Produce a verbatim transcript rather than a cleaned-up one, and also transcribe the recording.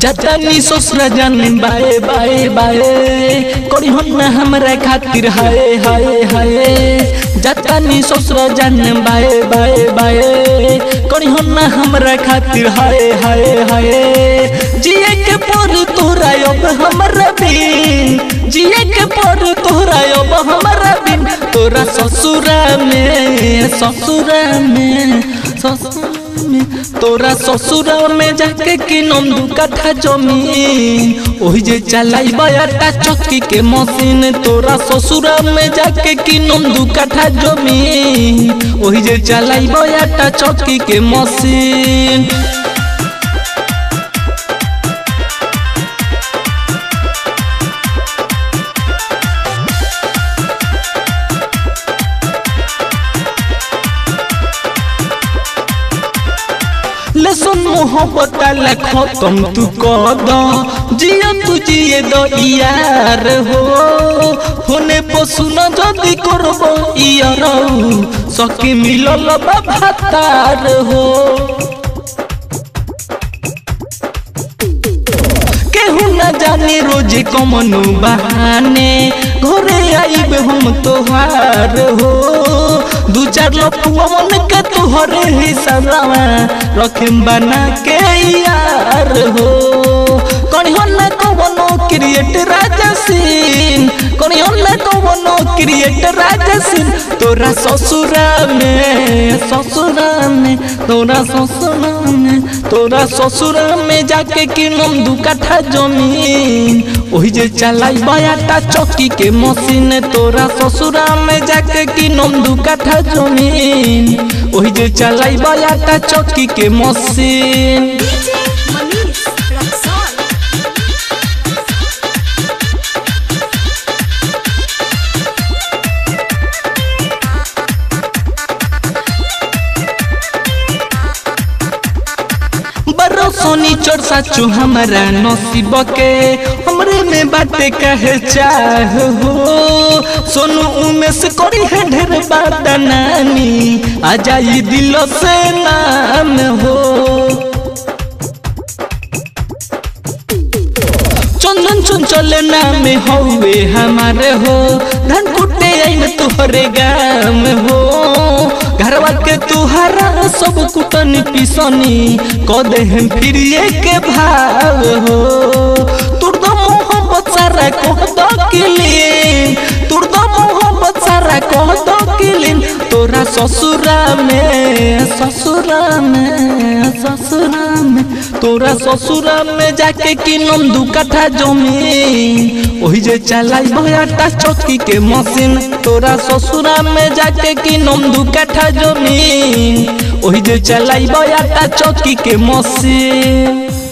जातानी ससुरा जाने बाए बाए बाए करी हो ना हमरा खातिर हाय हाय हाय जातानी ससुरा जाने बाए बाए बाए करी हो ना हमरा खातिर हाय हाय हाय जिए के पर तोरा अब हमरा बिन जिए के पर तोरा अब हमरा बिन तोरा ससुरा में ससुरा में ससुरा में तोरा ससुरा में जाके किनम दू कट्ठा जमीन ओही जे चलाई बयाटा चक्की के मशीन तोरा ससुरा में जाके किनम दू कट्ठा जमीन ओही जे चलाई बयाटा चक्की के मशीन। लसन मोहब्बत खत्म तू कद जिया तू जिए दो यार हो होने पसुन जदि करब यार सखी मिलल भातार हो केहू न जाने रोजे कमनु बहाने घरे आइब हम तोहार हो दू चार लपुआ मन के तोहरे हिस्सा रखम बना के यार हो कहीं न कवनो क्रिएट राजा सीन कहीं न कवनो क्रिएट राजा सीन तोरा ससुरा में ससुरा में तोरा ससुरा में तोरा ससुरा में जाके किनम दू कट्ठा जमीन ओही जे चलाई बयाटा चक्की के मशीन तोरा ससुरा में जाके किनम दू कट्ठा जमीन ओही जे चलाई बयाटा चक्की के मशीन। सोनी चोर साचू हमारा नसीब के हमरे में बातें कहे चाह हो सोनू उमेश करी है ढेर बात नानी आ जाई दिल से नाम हो चंदन चंचल नाम हवे हमारे हो धन कुटे आइन तुहरे गाम हो घरवा के तुहारा सब कुटन पिसनी कदे हम फिर के भाव हो तुर दो मोहब्बत सारा कह दो किलीन तुर दो मोहब्बत सारा कह दो किलीन तोरा ससुरा में ससुरा में ससुरा में तोरा ससुरा में जाके किनम दू कट्ठा जमीन ओही जे चलाई बयाटा चक्की के मशीन तोरा ससुरा में जाके किनम दू कट्ठा जमीन ओही जे चलाई बयाटा चक्की के मशीन।